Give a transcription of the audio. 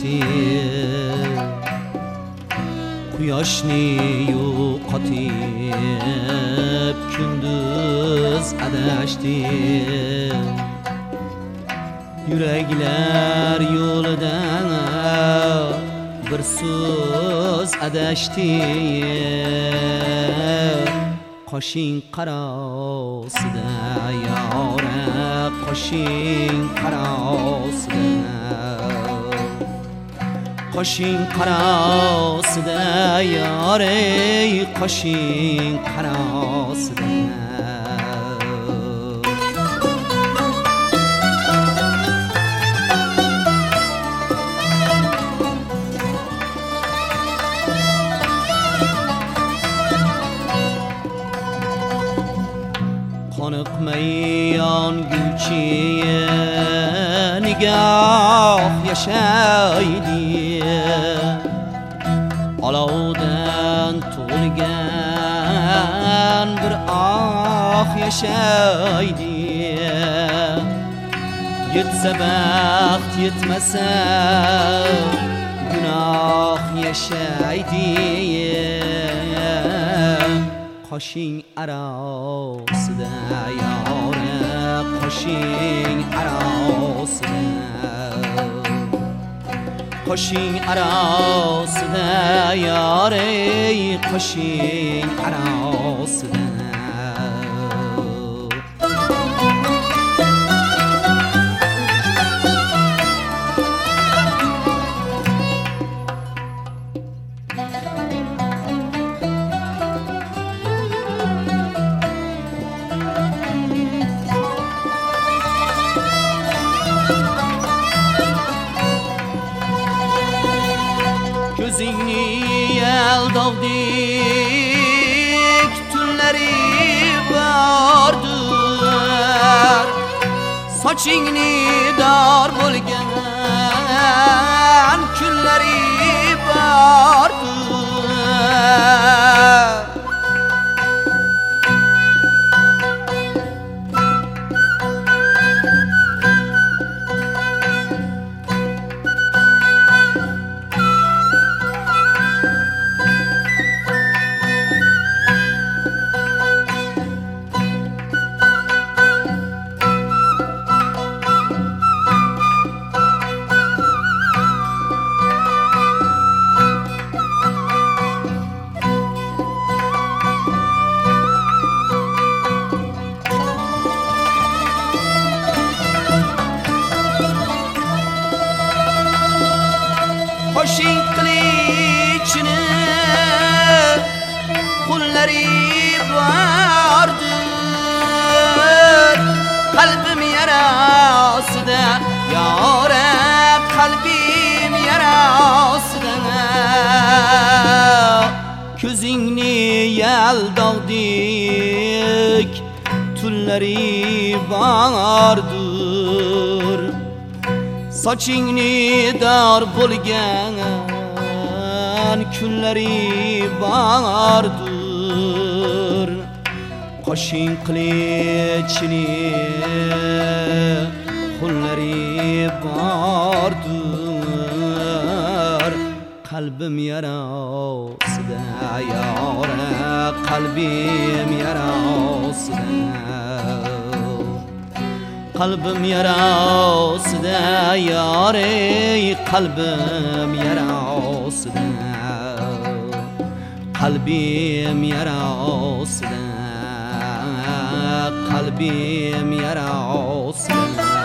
adashdi Quyoshni yo'qotib kunduz adashdi Yürekler yo'lidan bir so'z adashdi Qoshing qarosida yora qoshing qarosida Qoshing qarosida yore qoshing qarosida Qoniqmay yonguvchi nigoh yashaydi Olovdan to'lgan bir ah yashaydi Yetsa baxt yetmasa gunoh yashaydi Qoshing arosida yora qoshing arosida Qoshing arosida yore qoshing arosida Ko'zingni yaldog'dik tunlari bordir Sochingni dor bo'lgan kunlari bordir Qo'shing qilichini qo'llari bordir Qalbim yarasida yora qalbim yarasida Ko'zingni yaldog'dik tunlari bordir Sochingni dor bo'lgan kunlari bordir Qo'shing qilichini qo'llari bordir Qalbim yarasida yora qalbim yarasida Qalbim yarasida yore qalbim yarasida Qalbim yarasida qalbim yarasida